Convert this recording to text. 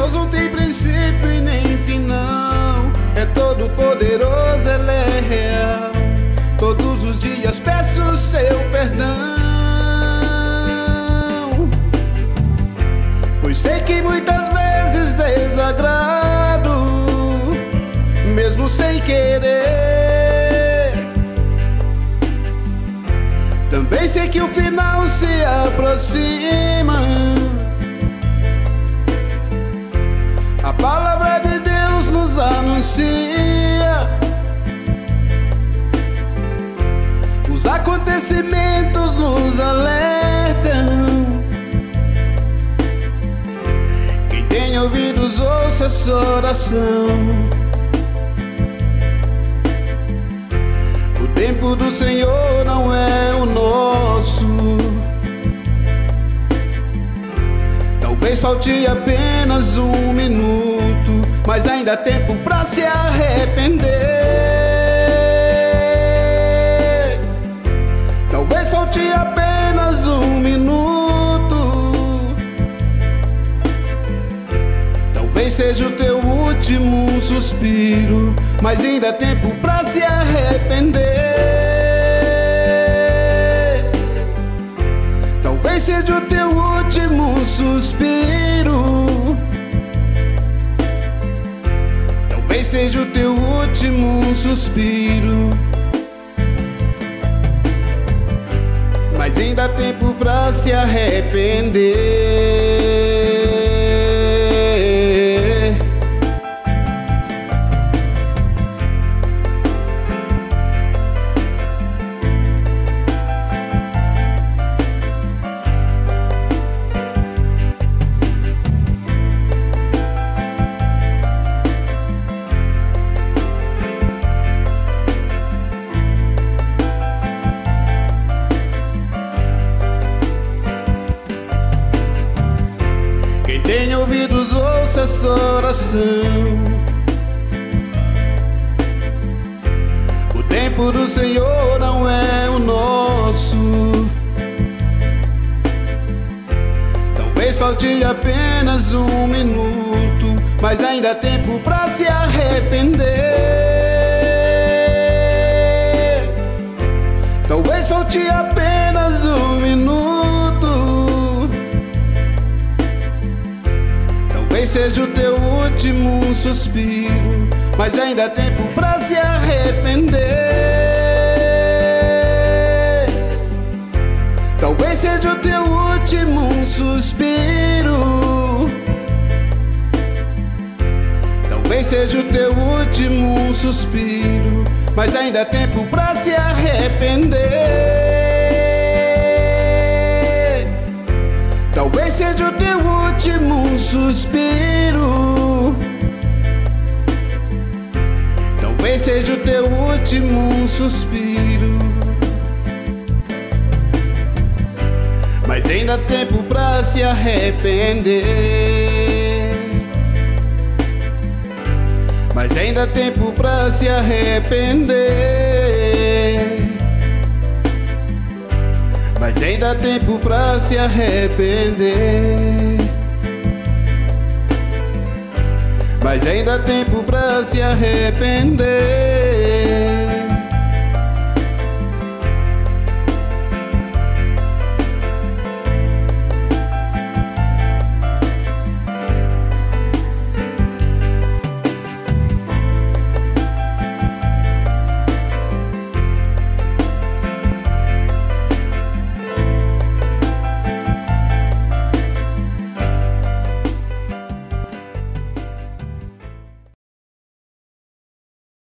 Deus não tem princípio e nem final, é todo poderoso, Ele é real. Todos os dias peço seu perdão, pois sei que muitas vezes desagrado, mesmo sem querer. Também sei que o final se aproxima, a palavra de Deus nos anuncia, os acontecimentos nos alertam. Quem tem ouvidos ouça essa oração. O tempo do Senhor não é o nosso, talvez falte apenas um minuto, mas ainda há tempo pra se arrepender. Talvez falte apenas um minuto, talvez seja o teu último suspiro, mas ainda há tempo pra se arrepender. Talvez seja o teu último suspiro, talvez seja o teu último suspiro, mas ainda há tempo pra se arrepender. Tem ouvidos, ouça essa oração. O tempo do Senhor não é o nosso, talvez falte apenas um minuto, mas ainda há tempo pra se arrepender. Talvez falte apenas um minuto, talvez seja o teu último suspiro, mas ainda há tempo pra se arrepender. Talvez seja o teu último suspiro, talvez seja o teu último suspiro, mas ainda há tempo pra se arrepender. Talvez seja o teu último suspiro, talvez seja o teu último suspiro, mas ainda há tempo pra se arrepender. Mas ainda há tempo pra se arrepender. Mas ainda há tempo pra se arrepender. Mas ainda há tempo pra se arrepender.